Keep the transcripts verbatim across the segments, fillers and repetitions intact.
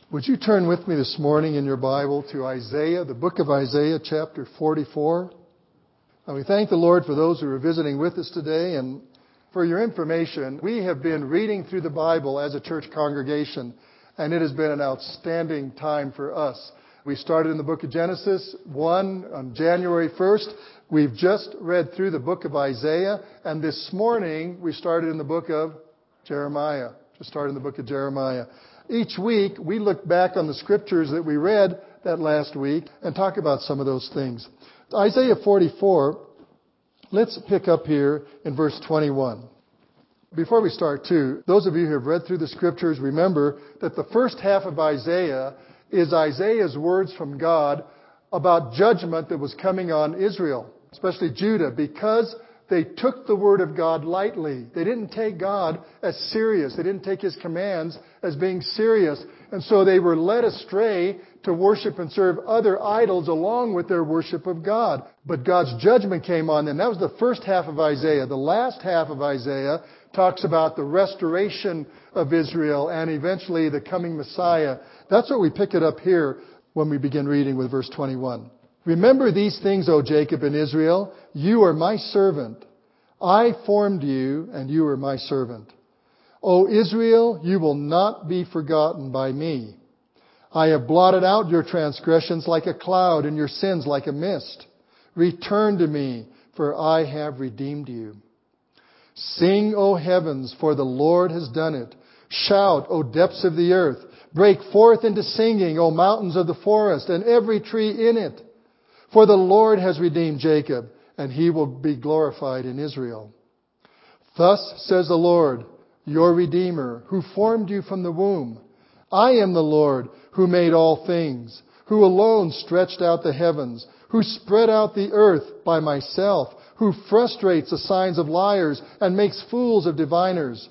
Would you turn with me this morning in your Bible to Isaiah, the book of Isaiah, chapter forty-four? And we thank the Lord for those who are visiting with us today. And for your information, we have been reading through the Bible as a church congregation, and it has been an outstanding time for us. We started in the book of Genesis one on January first. We've just read through the book of Isaiah, and this morning we started in the book of Jeremiah. Just started in the book of Jeremiah. Each week, we look back on the scriptures that we read that last week and talk about some of those things. Isaiah forty-four, let's pick up here in verse twenty-one. Before we start, too, those of you who have read through the scriptures, remember that the first half of Isaiah is Isaiah's words from God about judgment that was coming on Israel, especially Judah, because they took the word of God lightly. They didn't take God as serious. They didn't take His commands as being serious. And so they were led astray to worship and serve other idols along with their worship of God. But God's judgment came on them. That was the first half of Isaiah. The last half of Isaiah talks about the restoration of Israel and eventually the coming Messiah. That's what we pick it up here when we begin reading with verse twenty-one. Remember these things, O Jacob and Israel. You are my servant. I formed you, and you are my servant. O Israel, you will not be forgotten by me. I have blotted out your transgressions like a cloud and your sins like a mist. Return to me, for I have redeemed you. Sing, O heavens, for the Lord has done it. Shout, O depths of the earth. Break forth into singing, O mountains of the forest, and every tree in it. For the Lord has redeemed Jacob, and He will be glorified in Israel. Thus says the Lord, your Redeemer, who formed you from the womb. I am the Lord, who made all things, who alone stretched out the heavens, who spread out the earth by myself, who frustrates the signs of liars and makes fools of diviners,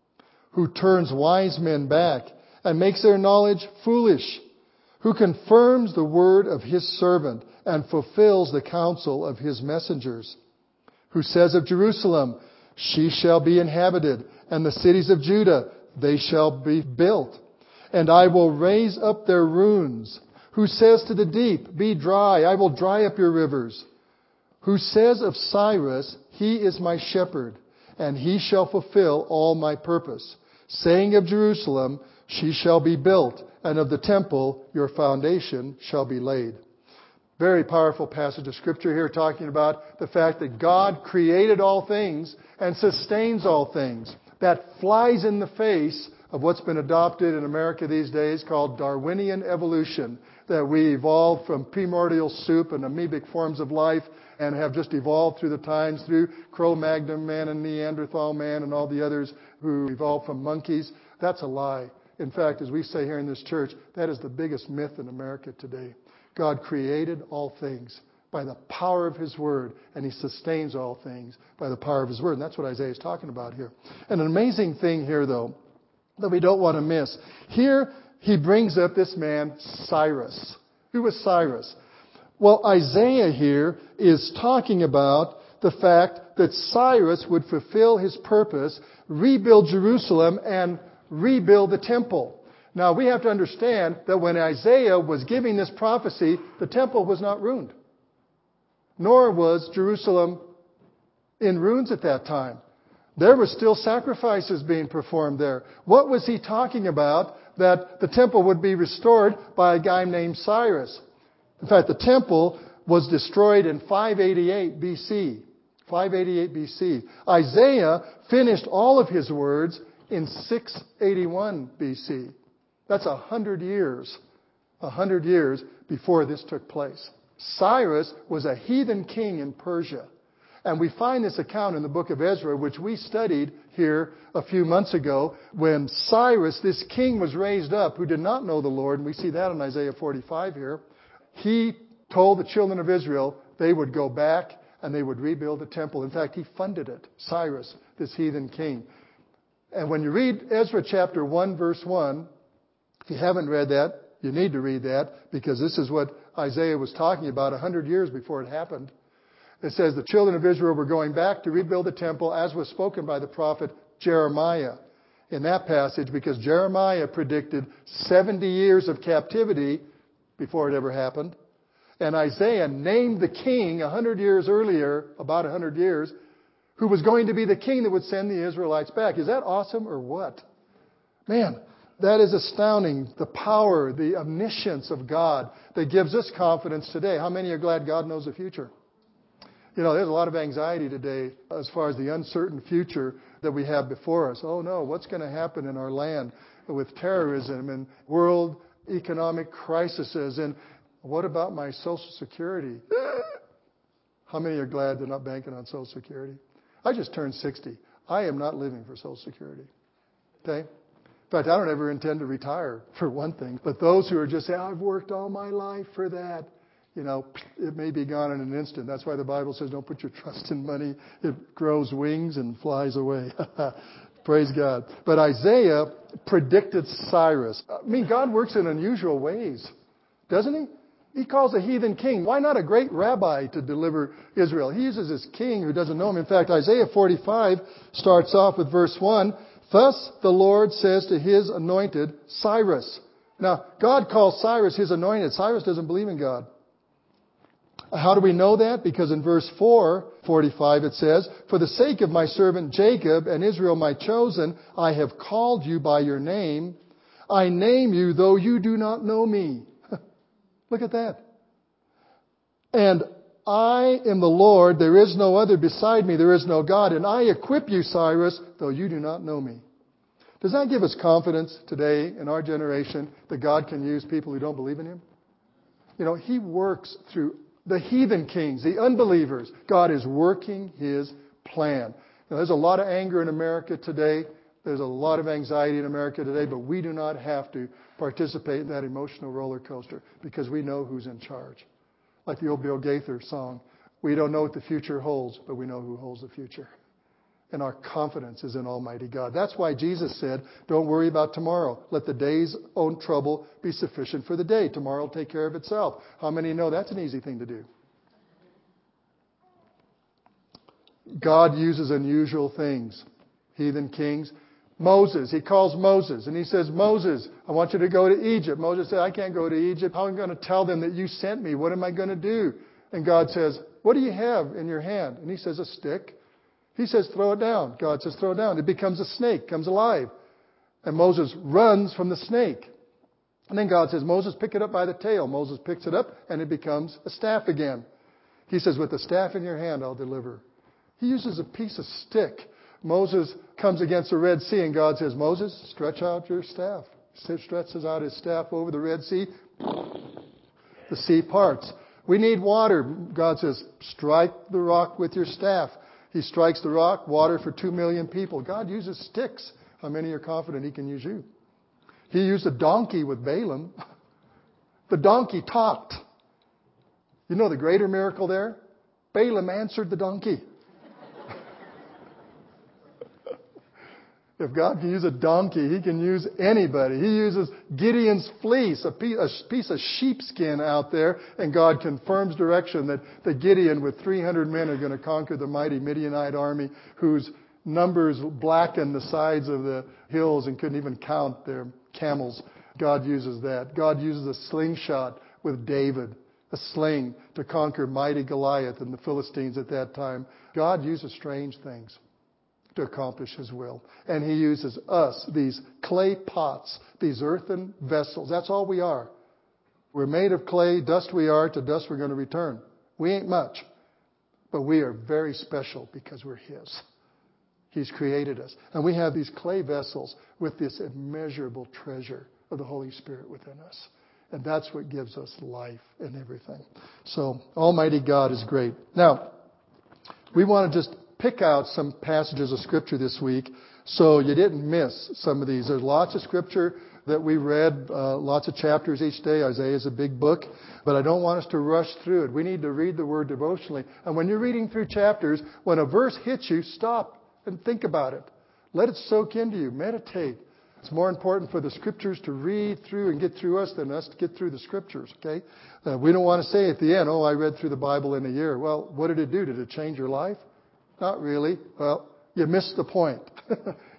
who turns wise men back and makes their knowledge foolish, who confirms the word of His servant and fulfills the counsel of His messengers, who says of Jerusalem, she shall be inhabited, and the cities of Judah, they shall be built, and I will raise up their ruins, who says to the deep, be dry, I will dry up your rivers, who says of Cyrus, he is my shepherd, and he shall fulfill all my purpose, saying of Jerusalem, she shall be built, and of the temple your foundation shall be laid. Very powerful passage of Scripture here talking about the fact that God created all things and sustains all things. That flies in the face of what's been adopted in America these days called Darwinian evolution, that we evolved from primordial soup and amoebic forms of life and have just evolved through the times through Cro-Magnon man and Neanderthal man and all the others who evolved from monkeys. That's a lie. In fact, as we say here in this church, that is the biggest myth in America today. God created all things by the power of His Word, and He sustains all things by the power of His Word. And that's what Isaiah is talking about here. And an amazing thing here, though, that we don't want to miss. Here, he brings up this man, Cyrus. Who was Cyrus? Well, Isaiah here is talking about the fact that Cyrus would fulfill his purpose, rebuild Jerusalem, and rebuild the temple. Now, we have to understand that when Isaiah was giving this prophecy, the temple was not ruined. Nor was Jerusalem in ruins at that time. There were still sacrifices being performed there. What was he talking about that the temple would be restored by a guy named Cyrus? In fact, the temple was destroyed in five eighty-eight B C. five eighty-eight B C. Isaiah finished all of his words in six eighty-one B C. That's a hundred years, a hundred years before this took place. Cyrus was a heathen king in Persia. And we find this account in the book of Ezra, which we studied here a few months ago, when Cyrus, this king, was raised up who did not know the Lord, and we see that in Isaiah forty-five here. He told the children of Israel they would go back and they would rebuild the temple. In fact, he funded it, Cyrus, this heathen king. And when you read Ezra chapter one, verse one, if you haven't read that, you need to read that, because this is what Isaiah was talking about a hundred years before it happened. It says the children of Israel were going back to rebuild the temple as was spoken by the prophet Jeremiah. in that passage because Jeremiah predicted seventy years of captivity before it ever happened. And Isaiah named the king a hundred years earlier, about a hundred years, who was going to be the king that would send the Israelites back. Is that awesome or what? Man, that is astounding. The power, the omniscience of God that gives us confidence today. How many are glad God knows the future? You know, there's a lot of anxiety today as far as the uncertain future that we have before us. Oh no, what's going to happen in our land with terrorism and world economic crises? And what about my Social Security? How many are glad they're not banking on Social Security? I just turned sixty. I am not living for Social Security. Okay? In fact, I don't ever intend to retire, for one thing. But those who are just saying, I've worked all my life for that, you know, it may be gone in an instant. That's why the Bible says don't put your trust in money. It grows wings and flies away. Praise God. But Isaiah predicted Cyrus. I mean, God works in unusual ways, doesn't he? He calls a heathen king. Why not a great rabbi to deliver Israel? He uses this king who doesn't know him. In fact, Isaiah forty-five starts off with verse one. Thus the Lord says to his anointed Cyrus. Now, God calls Cyrus his anointed. Cyrus doesn't believe in God. How do we know that? Because in verse four, forty-five, it says, For the sake of my servant Jacob and Israel my chosen, I have called you by your name. I name you, though you do not know me. Look at that. And I am the Lord, there is no other beside me, there is no God, and I equip you, Cyrus, though you do not know me. Does that give us confidence today in our generation that God can use people who don't believe in Him? You know, He works through the heathen kings, the unbelievers. God is working His plan. Now, there's a lot of anger in America today. There's a lot of anxiety in America today, but we do not have to participate in that emotional roller coaster because we know who's in charge. Like the old Bill Gaither song, we don't know what the future holds, but we know who holds the future. And our confidence is in Almighty God. That's why Jesus said, don't worry about tomorrow. Let the day's own trouble be sufficient for the day. Tomorrow will take care of itself. How many know that's an easy thing to do? God uses unusual things. Heathen kings. Moses, he calls Moses and he says, Moses, I want you to go to Egypt. Moses said, I can't go to Egypt. How am I going to tell them that you sent me? What am I going to do? And God says, what do you have in your hand? And he says, a stick. He says, throw it down. God says, throw it down. It becomes a snake, comes alive. And Moses runs from the snake. And then God says, Moses, pick it up by the tail. Moses picks it up and it becomes a staff again. He says, with the staff in your hand, I'll deliver. He uses a piece of stick. Moses comes against the Red Sea and God says, Moses, stretch out your staff. He stretches out his staff over the Red Sea. The sea parts. We need water. God says, strike the rock with your staff. He strikes the rock, water for two million people. God uses sticks. How many are confident He can use you? He used a donkey with Balaam. The donkey talked. You know the greater miracle there? Balaam answered the donkey. If God can use a donkey, He can use anybody. He uses Gideon's fleece, a piece of sheepskin out there, and God confirms direction that, that Gideon with three hundred men are going to conquer the mighty Midianite army whose numbers blackened the sides of the hills and couldn't even count their camels. God uses that. God uses a slingshot with David, a sling to conquer mighty Goliath and the Philistines at that time. God uses strange things to accomplish His will. And He uses us, these clay pots, these earthen vessels. That's all we are. We're made of clay, dust we are, to dust we're going to return. We ain't much, but we are very special because we're His. He's created us. And we have these clay vessels with this immeasurable treasure of the Holy Spirit within us. And that's what gives us life and everything. So, Almighty God is great. Now, we want to just pick out some passages of Scripture this week so you didn't miss some of these. There's lots of Scripture that we read, uh, lots of chapters each day. Isaiah is a big book, but I don't want us to rush through it. We need to read the Word devotionally. And when you're reading through chapters, when a verse hits you, stop and think about it. Let it soak into you. Meditate. It's more important for the Scriptures to read through and get through us than us to get through the Scriptures, okay? Uh, we don't want to say at the end, oh, I read through the Bible in a year. Well, what did it do? Did it change your life? Not really. Well, you missed the point.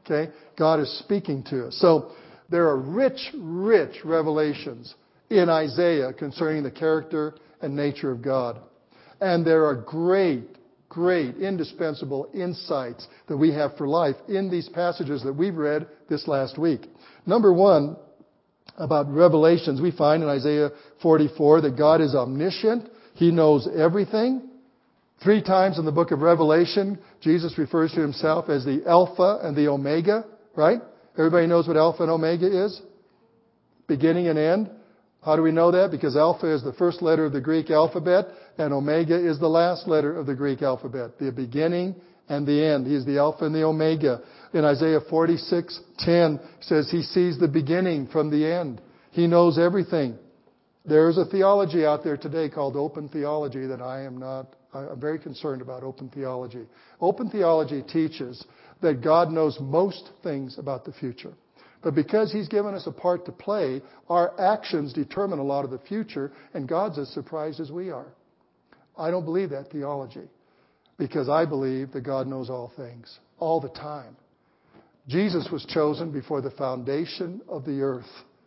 Okay? God is speaking to us. So there are rich, rich revelations in Isaiah concerning the character and nature of God. And there are great, great, indispensable insights that we have for life in these passages that we've read this last week. Number one, about revelations, we find in Isaiah forty-four that God is omniscient. He knows everything. Three times in the book of Revelation, Jesus refers to himself as the Alpha and the Omega, right? Everybody knows what Alpha and Omega is? Beginning and end. How do we know that? Because Alpha is the first letter of the Greek alphabet, and Omega is the last letter of the Greek alphabet. The beginning and the end. He is the Alpha and the Omega. In Isaiah forty-six ten, it says he sees the beginning from the end. He knows everything. There is a theology out there today called open theology that I am not, I'm very concerned about open theology. Open theology teaches that God knows most things about the future. But because He's given us a part to play, our actions determine a lot of the future, and God's as surprised as we are. I don't believe that theology, because I believe that God knows all things, all the time. Jesus was chosen before the foundation of the earth.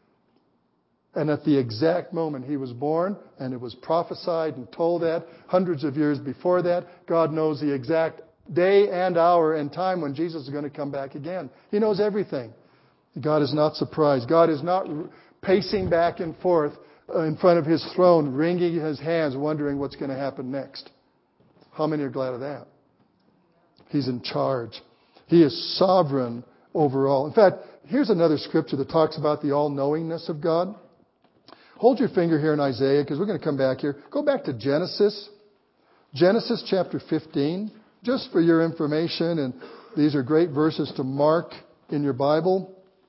And at the exact moment He was born, and it was prophesied and told that hundreds of years before that, God knows the exact day and hour and time when Jesus is going to come back again. He knows everything. God is not surprised. God is not pacing back and forth in front of His throne, wringing His hands, wondering what's going to happen next. How many are glad of that? He's in charge. He is sovereign over all. In fact, here's another scripture that talks about the all-knowingness of God. Hold your finger here in Isaiah, because we're going to come back here. Go back to Genesis. Genesis chapter fifteen. Just for your information, and these are great verses to mark in your Bible.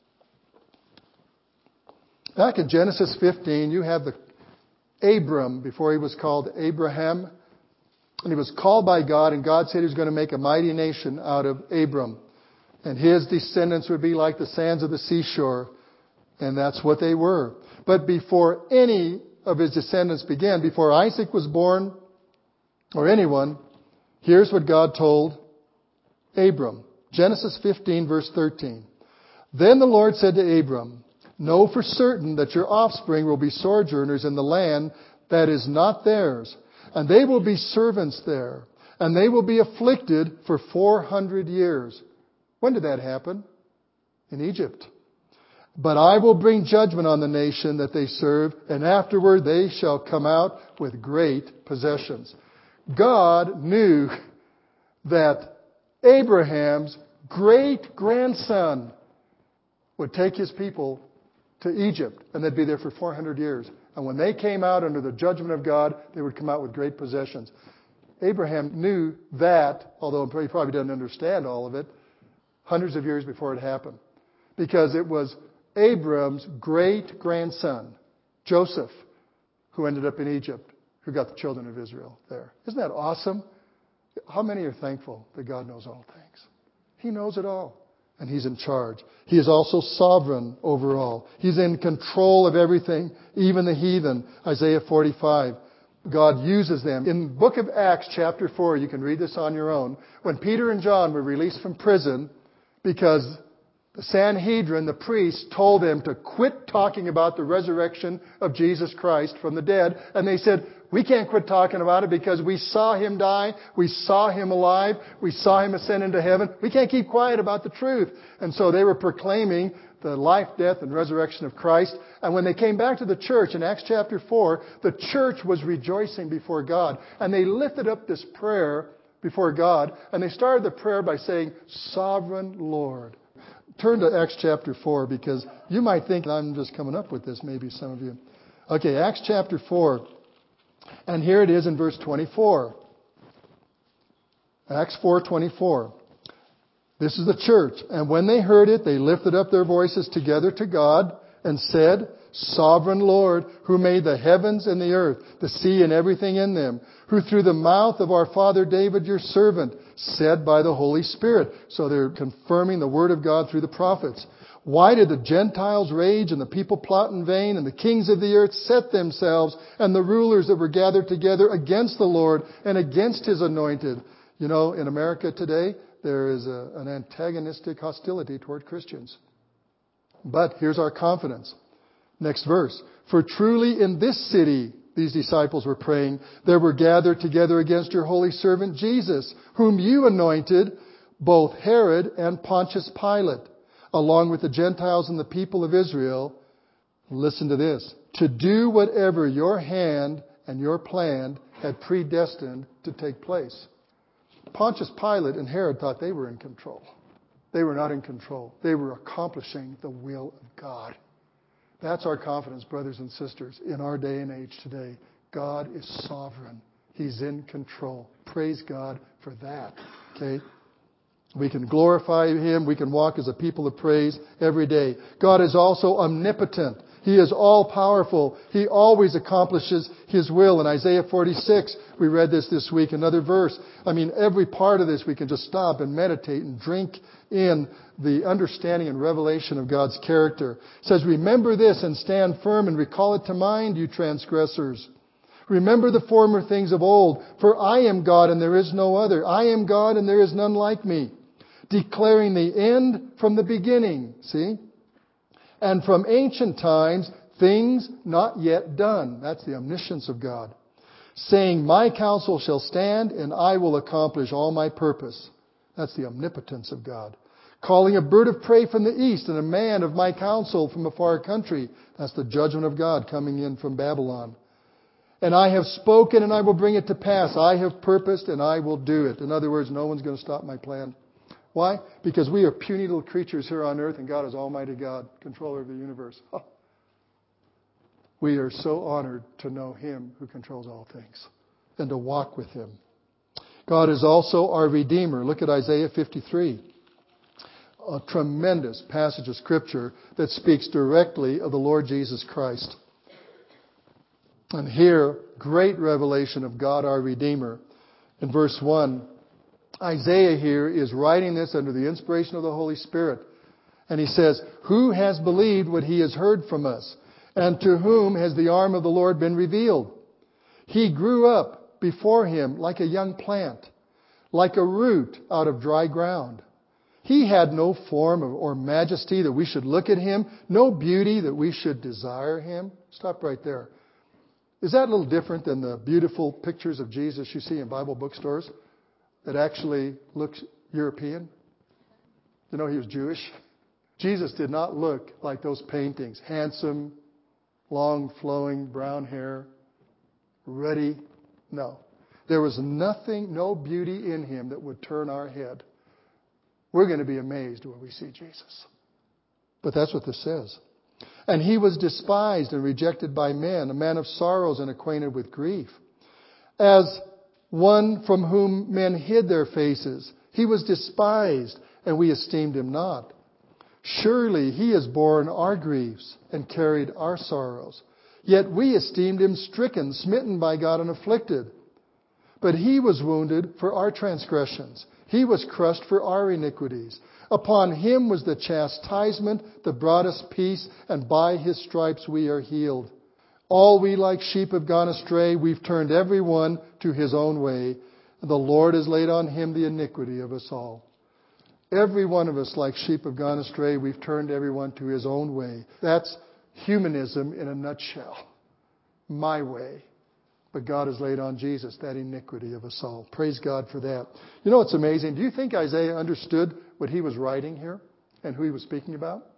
Back in Genesis fifteen, you have the Abram, before he was called Abraham. And he was called by God, and God said He was going to make a mighty nation out of Abram. And his descendants would be like the sands of the seashore. And that's what they were. But before any of his descendants began, before Isaac was born, or anyone, here's what God told Abram. Genesis fifteen, verse thirteen. Then the Lord said to Abram, know for certain that your offspring will be sojourners in the land that is not theirs, and they will be servants there, and they will be afflicted for four hundred years. When did that happen? In Egypt. But I will bring judgment on the nation that they serve, and afterward they shall come out with great possessions. God knew that Abraham's great-grandson would take his people to Egypt, and they'd be there for four hundred years. And when they came out under the judgment of God, they would come out with great possessions. Abraham knew that, although he probably didn't understand all of it, hundreds of years before it happened. Because it was Abram's great-grandson, Joseph, who ended up in Egypt, who got the children of Israel there. Isn't that awesome? How many are thankful that God knows all things? He knows it all. And He's in charge. He is also sovereign over all. He's in control of everything, even the heathen. Isaiah forty-five. God uses them. In the book of Acts, chapter four, you can read this on your own. When Peter and John were released from prison because the Sanhedrin, the priests, told them to quit talking about the resurrection of Jesus Christ from the dead. And they said, we can't quit talking about it because we saw Him die. We saw Him alive. We saw Him ascend into heaven. We can't keep quiet about the truth. And so they were proclaiming the life, death, and resurrection of Christ. And when they came back to the church in Acts chapter four, the church was rejoicing before God. And they lifted up this prayer before God. And they started the prayer by saying, Sovereign Lord. Turn to Acts chapter four, because you might think I'm just coming up with this, maybe some of you. Okay, Acts chapter four. And here it is in verse twenty-four. Acts four twenty-four. This is the church. And when they heard it, they lifted up their voices together to God and said, Sovereign Lord, who made the heavens and the earth, the sea and everything in them, who through the mouth of our father David, your servant, said by the Holy Spirit. So they're confirming the word of God through the prophets. Why did the Gentiles rage and the people plot in vain, and the kings of the earth set themselves, and the rulers that were gathered together against the Lord and against His anointed? You know, in America today, there is a, an antagonistic hostility toward Christians. But here's our confidence. Next verse. For truly in this city, these disciples were praying, there were gathered together against your holy servant Jesus, whom you anointed, both Herod and Pontius Pilate, along with the Gentiles and the people of Israel. Listen to this. To do whatever your hand and your plan had predestined to take place. Pontius Pilate and Herod thought they were in control. They were not in control. They were accomplishing the will of God. That's our confidence, brothers and sisters, in our day and age today. God is sovereign. He's in control. Praise God for that. Okay? We can glorify Him. We can walk as a people of praise every day. God is also omnipotent. He is all-powerful. He always accomplishes His will. In Isaiah forty-six, we read this this week, another verse. I mean, every part of this we can just stop and meditate and drink in the understanding and revelation of God's character. It says, remember this and stand firm and recall it to mind, you transgressors. Remember the former things of old, for I am God and there is no other. I am God and there is none like me. Declaring the end from the beginning, see? And from ancient times, things not yet done. That's the omniscience of God. Saying, my counsel shall stand and I will accomplish all my purpose. That's the omnipotence of God. Calling a bird of prey from the east and a man of my counsel from a far country. That's the judgment of God coming in from Babylon. And I have spoken and I will bring it to pass. I have purposed and I will do it. In other words, no one's going to stop my plan. Why? Because we are puny little creatures here on earth and God is Almighty God, controller of the universe. Oh. We are so honored to know Him who controls all things and to walk with Him. God is also our Redeemer. Look at Isaiah fifty-three. A tremendous passage of Scripture that speaks directly of the Lord Jesus Christ. And here, great revelation of God our Redeemer. In verse one, Isaiah here is writing this under the inspiration of the Holy Spirit. And he says, who has believed what he has heard from us? And to whom has the arm of the Lord been revealed? He grew up before him like a young plant, like a root out of dry ground. He had no form or majesty that we should look at him, no beauty that we should desire him. Stop right there. Is that a little different than the beautiful pictures of Jesus you see in Bible bookstores that actually look European? You know, he was Jewish. Jesus did not look like those paintings. Handsome, long flowing brown hair, ruddy. No. There was nothing, no beauty in him that would turn our head. We're going to be amazed when we see Jesus. But that's what this says. And he was despised and rejected by men, a man of sorrows and acquainted with grief. As one from whom men hid their faces, he was despised, and we esteemed him not. Surely he has borne our griefs and carried our sorrows. Yet we esteemed him stricken, smitten by God, and afflicted. But he was wounded for our transgressions. He was crushed for our iniquities. Upon him was the chastisement that brought us peace, and by his stripes we are healed. All we like sheep have gone astray. We've turned every one to his own way. And the Lord has laid on him the iniquity of us all. Every one of us like sheep have gone astray. We've turned everyone to his own way. That's humanism in a nutshell. My way. But God has laid on Jesus that iniquity of us all. Praise God for that. You know what's amazing? Do you think Isaiah understood what he was writing here and who he was speaking about?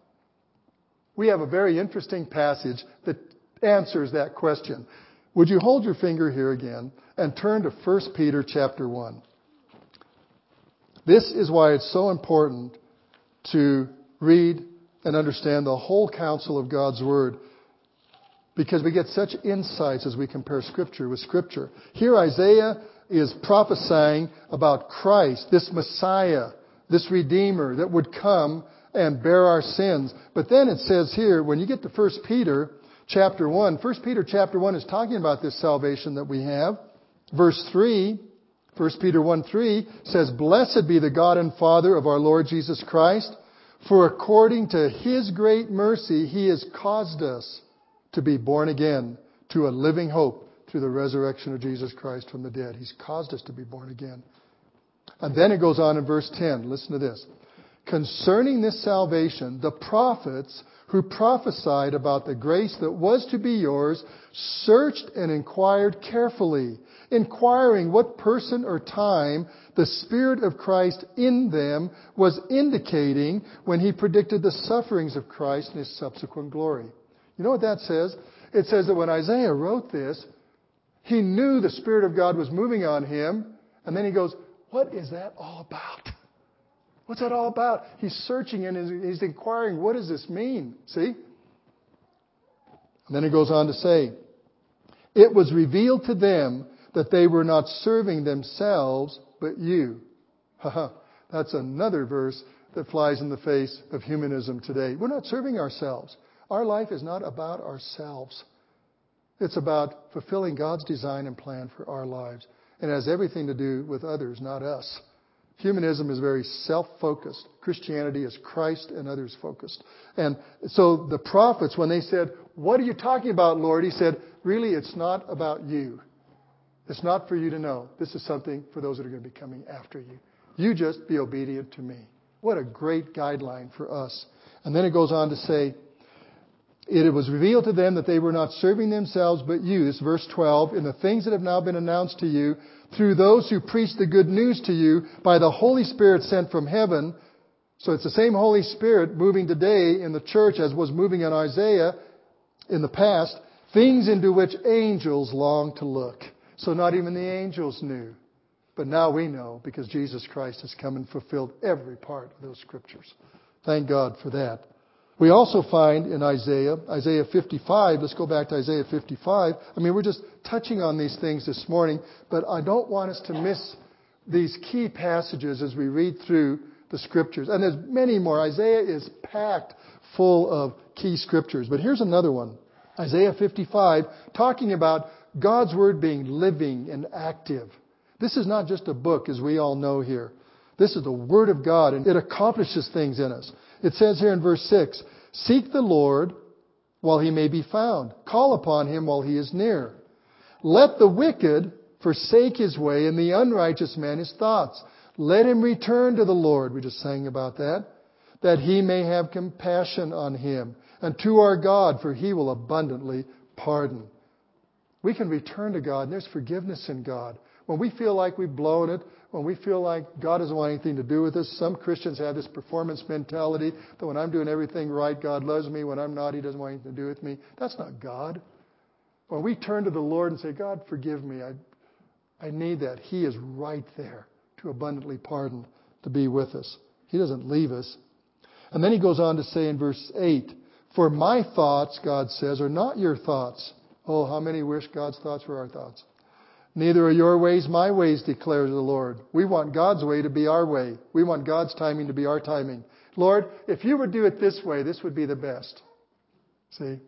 We have a very interesting passage that answers that question. Would you hold your finger here again and turn to First Peter chapter one? This is why it's so important to read and understand the whole counsel of God's Word, because we get such insights as we compare Scripture with Scripture. Here Isaiah is prophesying about Christ, this Messiah, this Redeemer that would come and bear our sins. But then it says here, when you get to First Peter chapter one, First Peter chapter one is talking about this salvation that we have. Verse three, First Peter one three says, Blessed be the God and Father of our Lord Jesus Christ, for according to His great mercy He has caused us to be born again to a living hope through the resurrection of Jesus Christ from the dead. He's caused us to be born again. And then it goes on in verse ten. Listen to this. Concerning this salvation, the prophets who prophesied about the grace that was to be yours searched and inquired carefully, inquiring what person or time the Spirit of Christ in them was indicating when He predicted the sufferings of Christ and His subsequent glory. You know what that says? It says that when Isaiah wrote this, he knew the Spirit of God was moving on him, and then he goes, what is that all about? What's that all about? He's searching and he's inquiring, what does this mean? See? And then it goes on to say, it was revealed to them that they were not serving themselves, but you. Haha, that's another verse that flies in the face of humanism today. We're not serving ourselves. Our life is not about ourselves. It's about fulfilling God's design and plan for our lives. And it has everything to do with others, not us. Humanism is very self-focused. Christianity is Christ and others focused. And so the prophets, when they said, what are you talking about, Lord? He said, really, it's not about you. It's not for you to know. This is something for those that are going to be coming after you. You just be obedient to me. What a great guideline for us. And then it goes on to say, it was revealed to them that they were not serving themselves but you. This is verse twelve. In the things that have now been announced to you through those who preach the good news to you by the Holy Spirit sent from heaven. So it's the same Holy Spirit moving today in the church as was moving in Isaiah in the past. Things into which angels long to look. So not even the angels knew. But now we know because Jesus Christ has come and fulfilled every part of those scriptures. Thank God for that. We also find in Isaiah, Isaiah fifty-five, let's go back to Isaiah fifty-five. I mean, we're just touching on these things this morning, but I don't want us to miss these key passages as we read through the scriptures. And there's many more. Isaiah is packed full of key scriptures. But here's another one. Isaiah fifty-five, talking about God's Word being living and active. This is not just a book, as we all know here. This is the Word of God, and it accomplishes things in us. It says here in verse six, seek the Lord while He may be found. Call upon Him while He is near. Let the wicked forsake his way and the unrighteous man his thoughts. Let him return to the Lord. We just sang about that. That He may have compassion on him. And to our God, for He will abundantly pardon. We can return to God, and there's forgiveness in God. When we feel like we've blown it, when we feel like God doesn't want anything to do with us, some Christians have this performance mentality that when I'm doing everything right, God loves me. When I'm not, He doesn't want anything to do with me. That's not God. When we turn to the Lord and say, God, forgive me, I, I need that. He is right there to abundantly pardon, to be with us. He doesn't leave us. And then He goes on to say in verse eight, for my thoughts, God says, are not your thoughts. Oh, how many wish God's thoughts were our thoughts? Neither are your ways my ways, declares the Lord. We want God's way to be our way. We want God's timing to be our timing. Lord, if you would do it this way, this would be the best. See?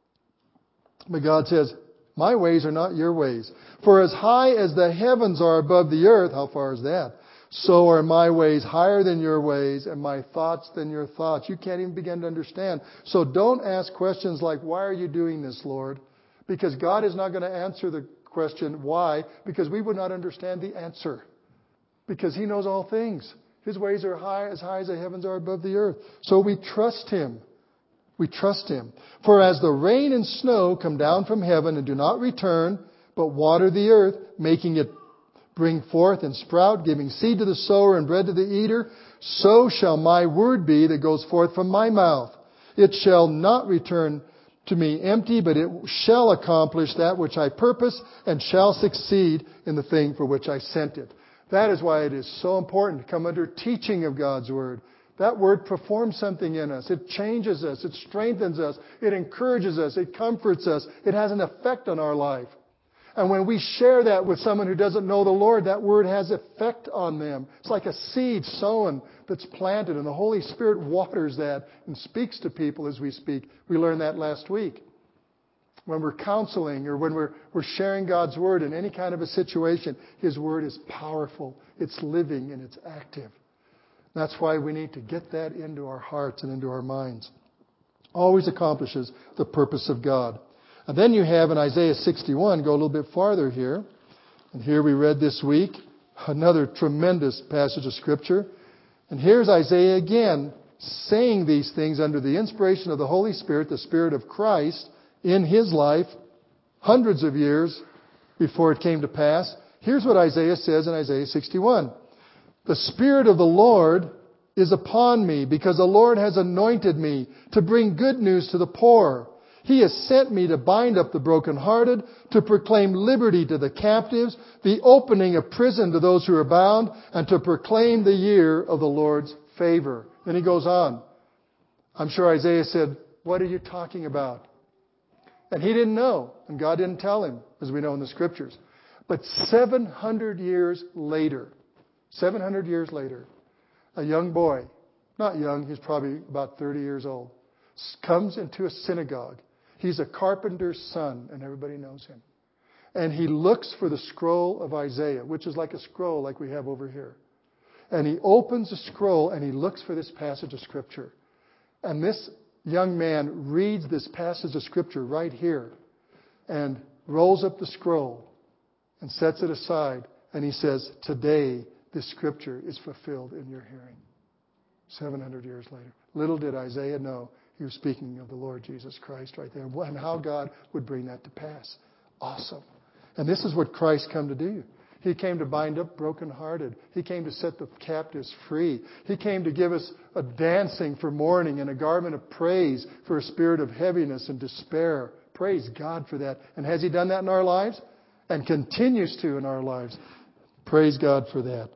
But God says, my ways are not your ways. For as high as the heavens are above the earth, how far is that? So are my ways higher than your ways and my thoughts than your thoughts. You can't even begin to understand. So don't ask questions like, why are you doing this, Lord? Because God is not going to answer the question, why? Because we would not understand the answer. Because He knows all things. His ways are high, as high as the heavens are above the earth. So we trust Him. We trust Him. For as the rain and snow come down from heaven and do not return, but water the earth, making it bring forth and sprout, giving seed to the sower and bread to the eater, so shall my word be that goes forth from my mouth. It shall not return to me empty, but it shall accomplish that which I purpose and shall succeed in the thing for which I sent it. That is why it is so important to come under teaching of God's Word. That Word performs something in us. It changes us. It strengthens us. It encourages us. It comforts us. It has an effect on our life. And when we share that with someone who doesn't know the Lord, that Word has effect on them. It's like a seed sown that's planted, and the Holy Spirit waters that and speaks to people as we speak. We learned that last week. When we're counseling or when we're, we're sharing God's Word in any kind of a situation, His Word is powerful, it's living, and it's active. That's why we need to get that into our hearts and into our minds. Always accomplishes the purpose of God. And then you have in Isaiah sixty-one, go a little bit farther here. And here we read this week Another tremendous passage of Scripture. And here's Isaiah again saying these things under the inspiration of the Holy Spirit, the Spirit of Christ, in his life, hundreds of years before it came to pass. Here's what Isaiah says in Isaiah sixty-one. The Spirit of the Lord is upon me, because the Lord has anointed me to bring good news to the poor. He has sent me to bind up the brokenhearted, to proclaim liberty to the captives, the opening of prison to those who are bound, and to proclaim the year of the Lord's favor. Then he goes on. I'm sure Isaiah said, what are you talking about? And he didn't know, and God didn't tell him, as we know in the Scriptures. But seven hundred years later, seven hundred years later, a young boy, not young, he's probably about thirty years old, comes into a synagogue. He's a carpenter's son, and everybody knows him. And he looks for the scroll of Isaiah, which is like a scroll like we have over here. And he opens the scroll, and he looks for this passage of Scripture. And this young man reads this passage of Scripture right here and rolls up the scroll and sets it aside. And he says, today this Scripture is fulfilled in your hearing. seven hundred years later. Little did Isaiah know he was speaking of the Lord Jesus Christ right there, and how God would bring that to pass. Awesome. And this is what Christ came to do. He came to bind up brokenhearted. He came to set the captives free. He came to give us a dancing for mourning and a garment of praise for a spirit of heaviness and despair. Praise God for that. And has He done that in our lives? And continues to in our lives. Praise God for that.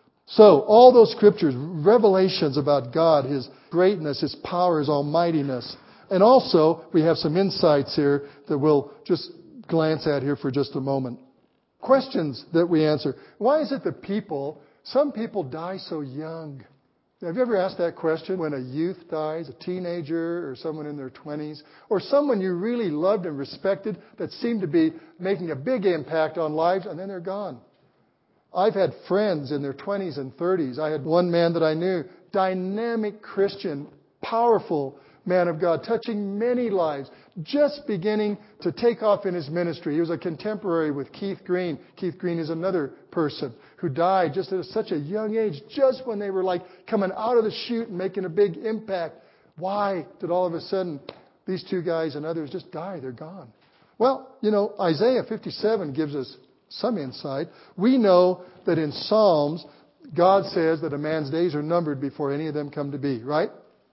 So, all those Scriptures, revelations about God, His greatness, His power, His almightiness. And also, we have some insights here that we'll just glance at here for just a moment. Questions that we answer. Why is it that people, some people die so young? Have you ever asked that question when a youth dies, a teenager or someone in their twenties, or someone you really loved and respected that seemed to be making a big impact on lives, and then they're gone? I've had friends in their twenties and thirties. I had one man that I knew, dynamic Christian, powerful man of God, touching many lives, just beginning to take off in his ministry. He was a contemporary with Keith Green. Keith Green is another person who died just at such a young age, just when they were like coming out of the chute and making a big impact. Why did all of a sudden these two guys and others just die? They're gone. Well, you know, Isaiah fifty-seven gives us some insight. We know that in Psalms, God says that a man's days are numbered before any of them come to be, right?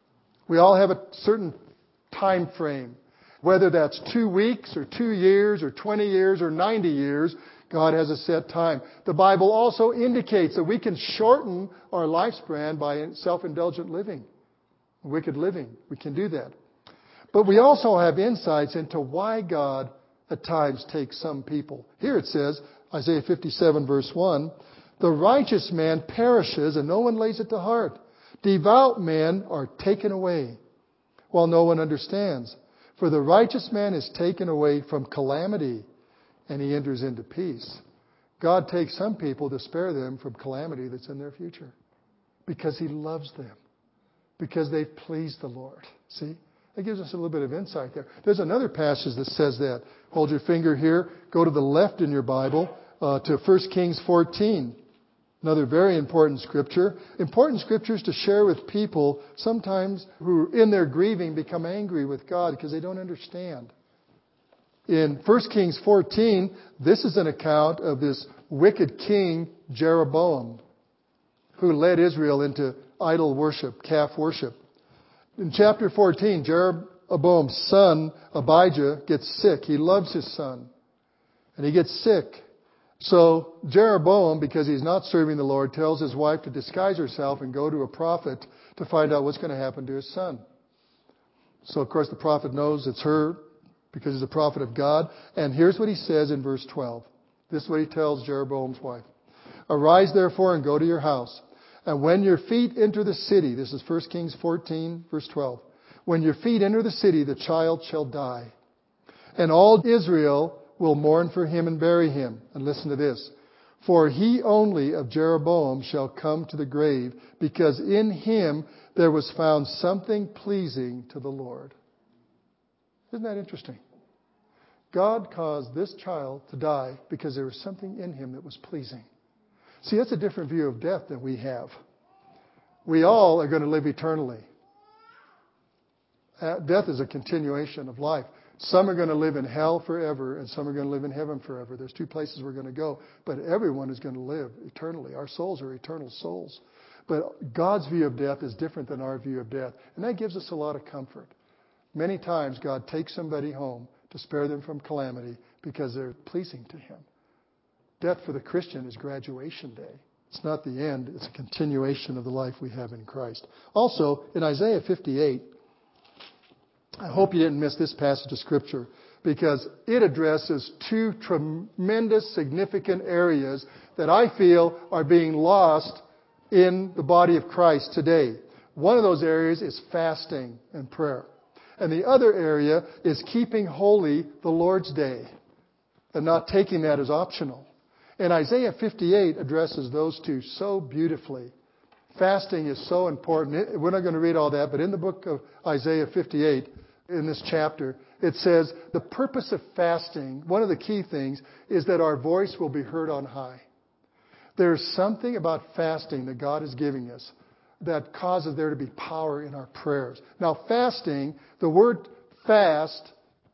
We all have a certain time frame. Whether that's two weeks or two years or twenty years or ninety years, God has a set time. The Bible also indicates that we can shorten our lifespan by self-indulgent living, wicked living. We can do that. But we also have insights into why God at times takes some people. Here it says, Isaiah fifty-seven verse one, the righteous man perishes and no one lays it to heart. Devout men are taken away, while no one understands. For the righteous man is taken away from calamity, and he enters into peace. God takes some people to spare them from calamity that's in their future, because He loves them, because they've pleased the Lord. See? That gives us a little bit of insight there. There's another passage that says that. Hold your finger here. Go to the left in your Bible uh, to First Kings fourteen. Another very important scripture. Important scriptures to share with people sometimes who in their grieving become angry with God because they don't understand. In First Kings fourteen, this is an account of this wicked king Jeroboam who led Israel into idol worship, calf worship. In chapter fourteen, Jeroboam's son Abijah gets sick. He loves his son. And he gets sick. So Jeroboam, because he's not serving the Lord, tells his wife to disguise herself and go to a prophet to find out what's going to happen to his son. So, of course, the prophet knows it's her because he's a prophet of God. And here's what he says in verse twelve. This is what he tells Jeroboam's wife. Arise, therefore, and go to your house. And when your feet enter the city, this is First Kings fourteen, verse twelve. When your feet enter the city, the child shall die. And all Israel will mourn for him and bury him. And listen to this. For he only of Jeroboam shall come to the grave, because in him there was found something pleasing to the Lord. Isn't that interesting? God caused this child to die because there was something in him that was pleasing. See, that's a different view of death than we have. We all are going to live eternally. Uh, death is a continuation of life. Some are going to live in hell forever, and some are going to live in heaven forever. There's two places we're going to go, but everyone is going to live eternally. Our souls are eternal souls. But God's view of death is different than our view of death, and that gives us a lot of comfort. Many times God takes somebody home to spare them from calamity because they're pleasing to Him. Death for the Christian is graduation day. It's not the end. It's a continuation of the life we have in Christ. Also, in Isaiah fifty-eight, I hope you didn't miss this passage of Scripture because it addresses two tremendous, significant areas that I feel are being lost in the body of Christ today. One of those areas is fasting and prayer. And the other area is keeping holy the Lord's Day and not taking that as optional. And Isaiah fifty-eight addresses those two so beautifully. Fasting is so important. We're not going to read all that, but in the book of Isaiah fifty-eight, in this chapter, it says the purpose of fasting, one of the key things, is that our voice will be heard on high. There's something about fasting that God is giving us that causes there to be power in our prayers. Now, fasting, the word fast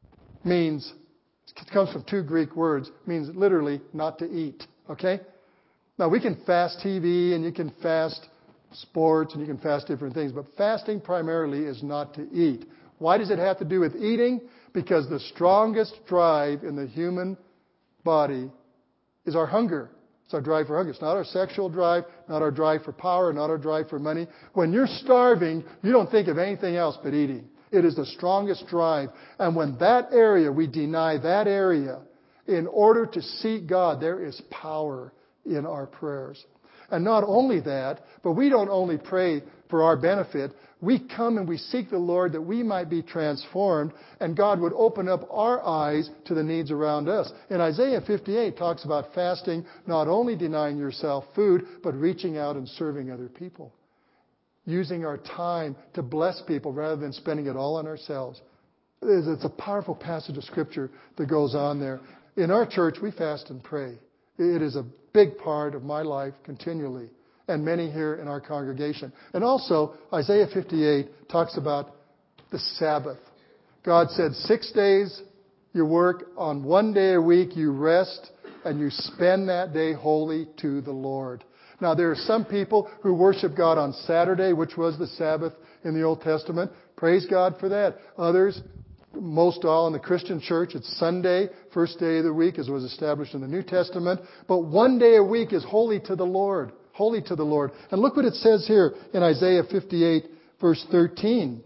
means, it comes from two Greek words, means literally not to eat. Okay? Now, we can fast T V and you can fast sports and you can fast different things, but fasting primarily is not to eat. Why does it have to do with eating? Because the strongest drive in the human body is our hunger. It's our drive for hunger. It's not our sexual drive, not our drive for power, not our drive for money. When you're starving, you don't think of anything else but eating. It is the strongest drive. And when that area, we deny that area in order to seek God, there is power in our prayers. And not only that, but we don't only pray for our benefit. We come and we seek the Lord that we might be transformed and God would open up our eyes to the needs around us. And Isaiah fifty-eight talks about fasting, not only denying yourself food, but reaching out and serving other people. Using our time to bless people rather than spending it all on ourselves. It's a powerful passage of Scripture that goes on there. In our church, we fast and pray. It is a big part of my life continually. And many here in our congregation. And also, Isaiah fifty-eight talks about the Sabbath. God said, six days you work, on one day a week you rest, and you spend that day holy to the Lord. Now, there are some people who worship God on Saturday, which was the Sabbath in the Old Testament. Praise God for that. Others, most all in the Christian church, it's Sunday, first day of the week, as was established in the New Testament. But one day a week is holy to the Lord. Holy to the Lord. And look what it says here in Isaiah fifty-eight, verse thirteen.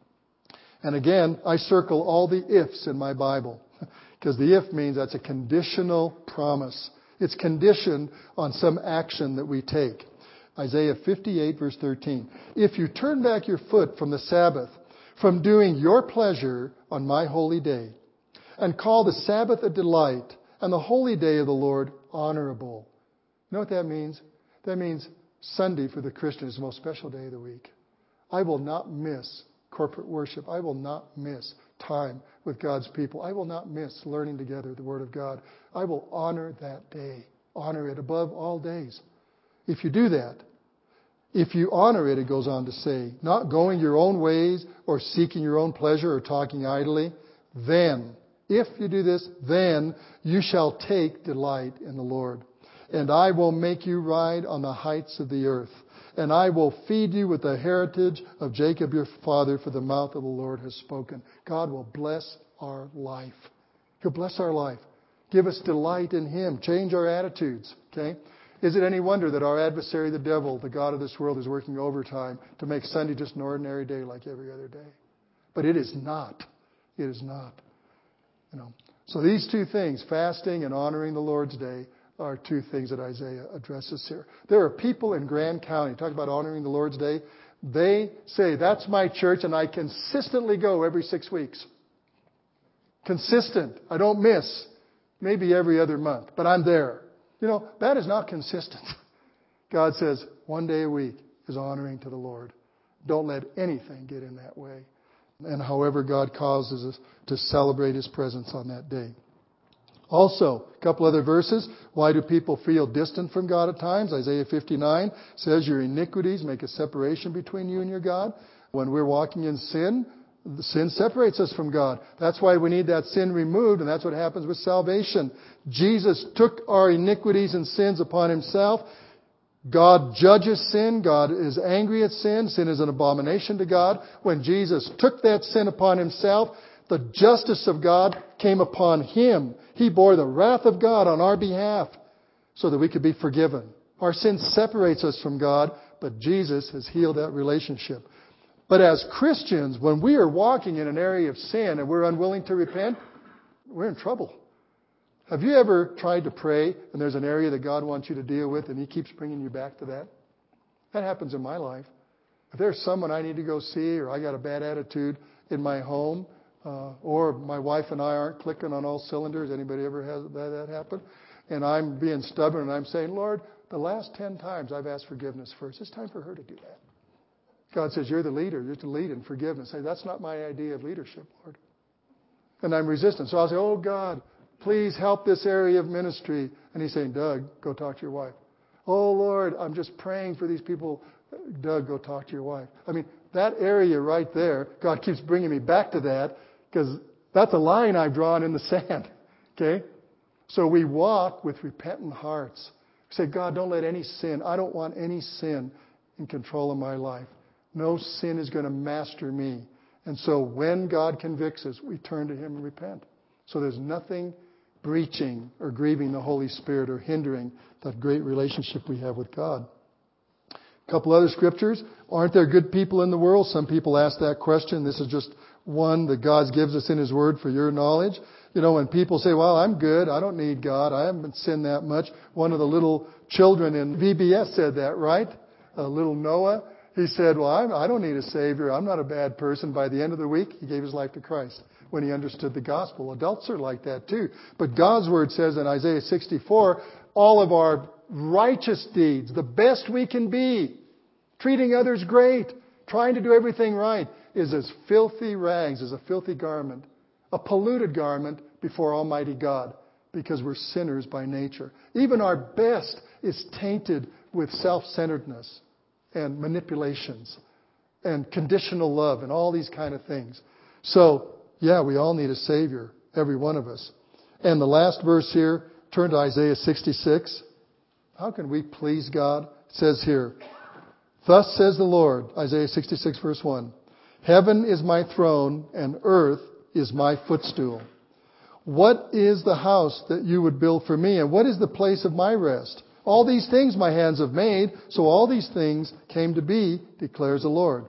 And again, I circle all the ifs in my Bible. Because the if means that's a conditional promise. It's conditioned on some action that we take. Isaiah fifty-eight, verse thirteen. If you turn back your foot from the Sabbath, from doing your pleasure on my holy day, and call the Sabbath a delight, and the holy day of the Lord honorable. You know what that means? That means Sunday for the Christian is the most special day of the week. I will not miss corporate worship. I will not miss time with God's people. I will not miss learning together the Word of God. I will honor that day. Honor it above all days. If you do that, if you honor it, it goes on to say, not going your own ways or seeking your own pleasure or talking idly, then, if you do this, then you shall take delight in the Lord. And I will make you ride on the heights of the earth. And I will feed you with the heritage of Jacob your father, for the mouth of the Lord has spoken. God will bless our life. He'll bless our life. Give us delight in Him. Change our attitudes. Okay? Is it any wonder that our adversary, the devil, the god of this world, is working overtime to make Sunday just an ordinary day like every other day? But it is not. It is not. You know. So these two things, fasting and honoring the Lord's day, are two things that Isaiah addresses here. There are people in Grand County, talk about honoring the Lord's Day, they say, that's my church and I consistently go every six weeks. Consistent. I don't miss. Maybe every other month, but I'm there. You know, that is not consistent. God says one day a week is honoring to the Lord. Don't let anything get in that way. And however God causes us to celebrate His presence on that day. Also, a couple other verses. Why do people feel distant from God at times? Isaiah fifty-nine says, your iniquities make a separation between you and your God. When we're walking in sin, the sin separates us from God. That's why we need that sin removed, and that's what happens with salvation. Jesus took our iniquities and sins upon Himself. God judges sin. God is angry at sin. Sin is an abomination to God. When Jesus took that sin upon Himself, the justice of God came upon Him. He bore the wrath of God on our behalf so that we could be forgiven. Our sin separates us from God, but Jesus has healed that relationship. But as Christians, when we are walking in an area of sin and we're unwilling to repent, we're in trouble. Have you ever tried to pray and there's an area that God wants you to deal with and He keeps bringing you back to that? That happens in my life. If there's someone I need to go see, or I got a bad attitude in my home, uh, or my wife and I aren't clicking on all cylinders, anybody ever has that, that happen? And I'm being stubborn and I'm saying, Lord, the last ten times I've asked forgiveness first. It's time for her to do that. God says, you're the leader. You're to lead in forgiveness. Say, that's not my idea of leadership, Lord. And I'm resistant. So I'll say, oh, God, please help this area of ministry. And He's saying, Doug, go talk to your wife. Oh, Lord, I'm just praying for these people. Doug, go talk to your wife. I mean, that area right there, God keeps bringing me back to that because that's a line I've drawn in the sand. Okay? So we walk with repentant hearts. We say, God, don't let any sin, I don't want any sin in control of my life. No sin is going to master me. And so when God convicts us, we turn to Him and repent. So there's nothing breaching or grieving the Holy Spirit or hindering that great relationship we have with God. A couple other scriptures. Aren't there good people in the world? Some people ask that question. This is just one that God gives us in His Word for your knowledge. You know, when people say, well, I'm good. I don't need God. I haven't sinned that much. One of the little children in V B S said that, right? Uh, little Noah. He said, well, I'm, I don't need a Savior. I'm not a bad person. By the end of the week, he gave his life to Christ when he understood the gospel. Adults are like that too. But God's Word says in Isaiah sixty-four, all of our righteous deeds, the best we can be, treating others great, trying to do everything right, is as filthy rags, as a filthy garment, a polluted garment before Almighty God, because we're sinners by nature. Even our best is tainted with self-centeredness and manipulations and conditional love and all these kind of things. So, yeah, we all need a Savior, every one of us. And the last verse here, turn to Isaiah sixty-six. How can we please God? It says here, thus says the Lord, Isaiah sixty-six verse one, heaven is my throne and earth is my footstool. What is the house that you would build for me? And what is the place of my rest? All these things my hands have made, so all these things came to be, declares the Lord.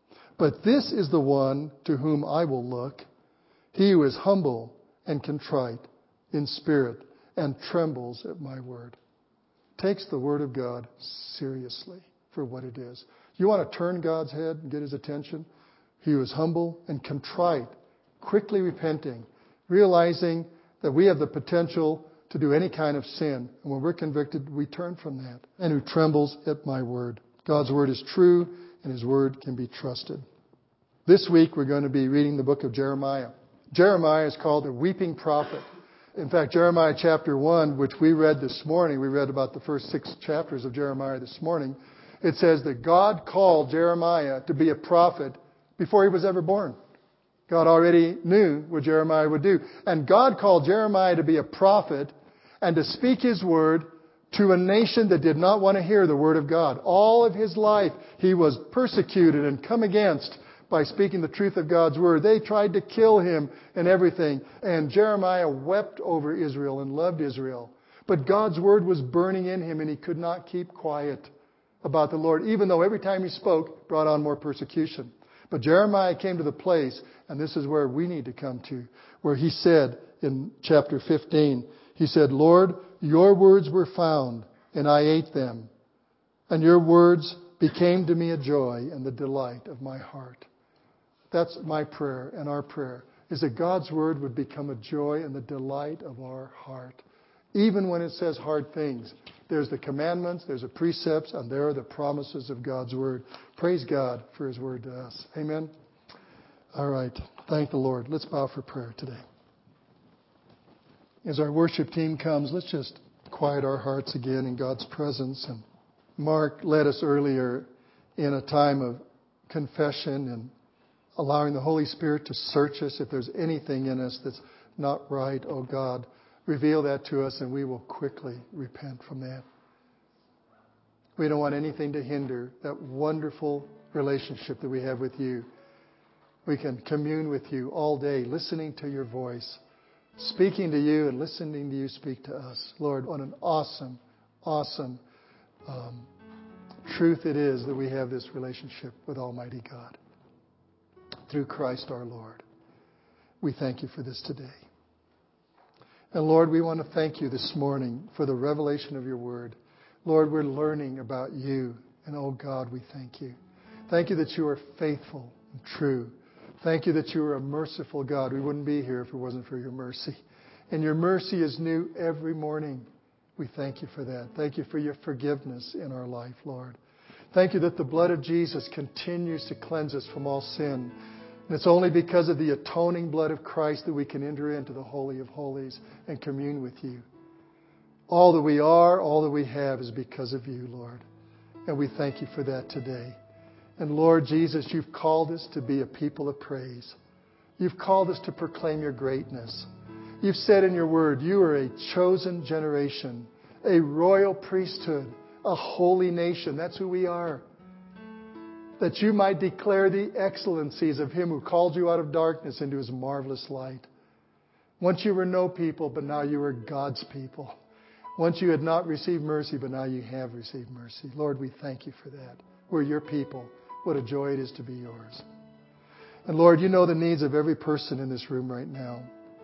But this is the one to whom I will look, he who is humble and contrite in spirit and trembles at my word. Takes the word of God seriously for what it is. You want to turn God's head and get His attention? He who is humble and contrite, quickly repenting, realizing that we have the potential to do any kind of sin. And when we're convicted, we turn from that. And who trembles at my word. God's word is true, and His word can be trusted. This week, we're going to be reading the book of Jeremiah. Jeremiah is called the weeping prophet. In fact, Jeremiah chapter one, which we read this morning, we read about the first six chapters of Jeremiah this morning. It says that God called Jeremiah to be a prophet before he was ever born. God already knew what Jeremiah would do. And God called Jeremiah to be a prophet and to speak His word to a nation that did not want to hear the word of God. All of his life, he was persecuted and come against by speaking the truth of God's word. They tried to kill him and everything. And Jeremiah wept over Israel and loved Israel. But God's word was burning in him and he could not keep quiet about the Lord, even though every time he spoke, brought on more persecution. But Jeremiah came to the place, and this is where we need to come to, where he said in chapter fifteen, he said, Lord, your words were found, and I ate them. And your words became to me a joy and the delight of my heart. That's my prayer and our prayer, is that God's word would become a joy and the delight of our heart. Even when it says hard things, there's the commandments, there's the precepts, and there are the promises of God's word. Praise God for His word to us. Amen? All right. Thank the Lord. Let's bow for prayer today. As our worship team comes, let's just quiet our hearts again in God's presence. And Mark led us earlier in a time of confession and allowing the Holy Spirit to search us. If there's anything in us that's not right, oh God, reveal that to us and we will quickly repent from that. We don't want anything to hinder that wonderful relationship that we have with you. We can commune with you all day, listening to your voice, speaking to you and listening to you speak to us. Lord, what an awesome, awesome um, truth it is that we have this relationship with Almighty God through Christ our Lord. We thank you for this today. And Lord, we want to thank you this morning for the revelation of your word. Lord, we're learning about you. And oh God, we thank you. Thank you that you are faithful and true. Thank you that you are a merciful God. We wouldn't be here if it wasn't for your mercy. And your mercy is new every morning. We thank you for that. Thank you for your forgiveness in our life, Lord. Thank you that the blood of Jesus continues to cleanse us from all sin. And it's only because of the atoning blood of Christ that we can enter into the Holy of Holies and commune with you. All that we are, all that we have is because of you, Lord. And we thank you for that today. And Lord Jesus, you've called us to be a people of praise. You've called us to proclaim your greatness. You've said in your word, you are a chosen generation, a royal priesthood, a holy nation. That's who we are. That you might declare the excellencies of him who called you out of darkness into his marvelous light. Once you were no people, but now you are God's people. Once you had not received mercy, but now you have received mercy. Lord, we thank you for that. We're your people. What a joy it is to be yours. And Lord, you know the needs of every person in this room right now.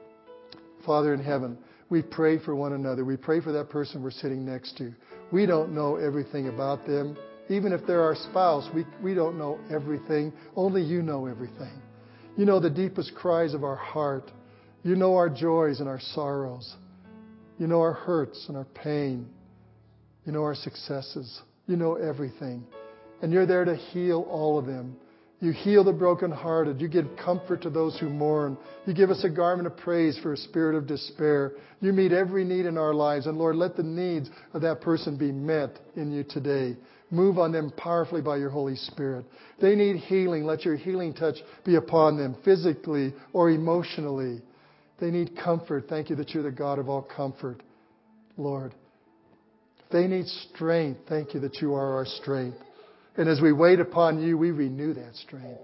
Father in heaven, we pray for one another. We pray for that person we're sitting next to. We don't know everything about them. Even if they're our spouse, we, we don't know everything. Only you know everything. You know the deepest cries of our heart. You know our joys and our sorrows. You know our hurts and our pain. You know our successes. You know everything. And you're there to heal all of them. You heal the brokenhearted. You give comfort to those who mourn. You give us a garment of praise for a spirit of despair. You meet every need in our lives. And Lord, let the needs of that person be met in you today. Move on them powerfully by your Holy Spirit. They need healing. Let your healing touch be upon them physically or emotionally. They need comfort. Thank you that you're the God of all comfort, Lord. They need strength. Thank you that you are our strength. And as we wait upon you, we renew that strength.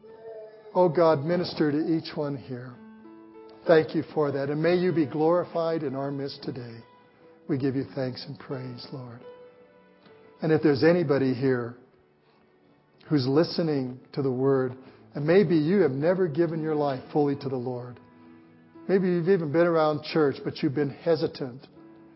Oh God, minister to each one here. Thank you for that. And may you be glorified in our midst today. We give you thanks and praise, Lord. And if there's anybody here who's listening to the word, and maybe you have never given your life fully to the Lord. Maybe you've even been around church, but you've been hesitant.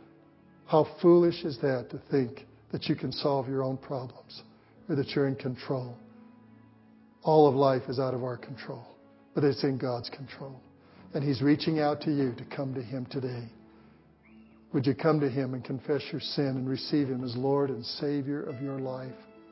How foolish is that to think that you can solve your own problems or that you're in control. All of life is out of our control, but it's in God's control. And He's reaching out to you to come to Him today. Would you come to Him and confess your sin and receive Him as Lord and Savior of your life?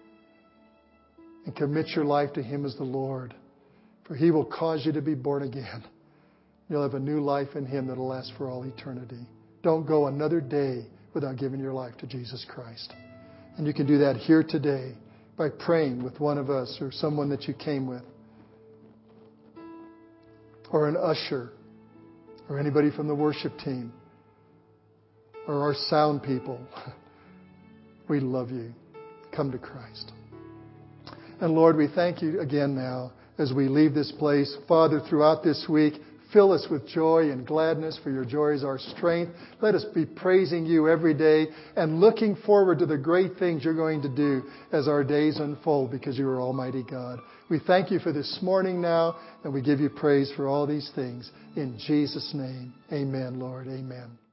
And commit your life to Him as the Lord, for He will cause you to be born again. You'll have a new life in Him that will last for all eternity. Don't go another day without giving your life to Jesus Christ. And you can do that here today by praying with one of us or someone that you came with, or an usher, or anybody from the worship team, or our sound people. We love you. Come to Christ. And Lord, we thank you again now as we leave this place. Father, throughout this week, fill us with joy and gladness, for your joy is our strength. Let us be praising you every day and looking forward to the great things you're going to do as our days unfold, because you are Almighty God. We thank you for this morning now, and we give you praise for all these things. In Jesus' name, amen, Lord, amen.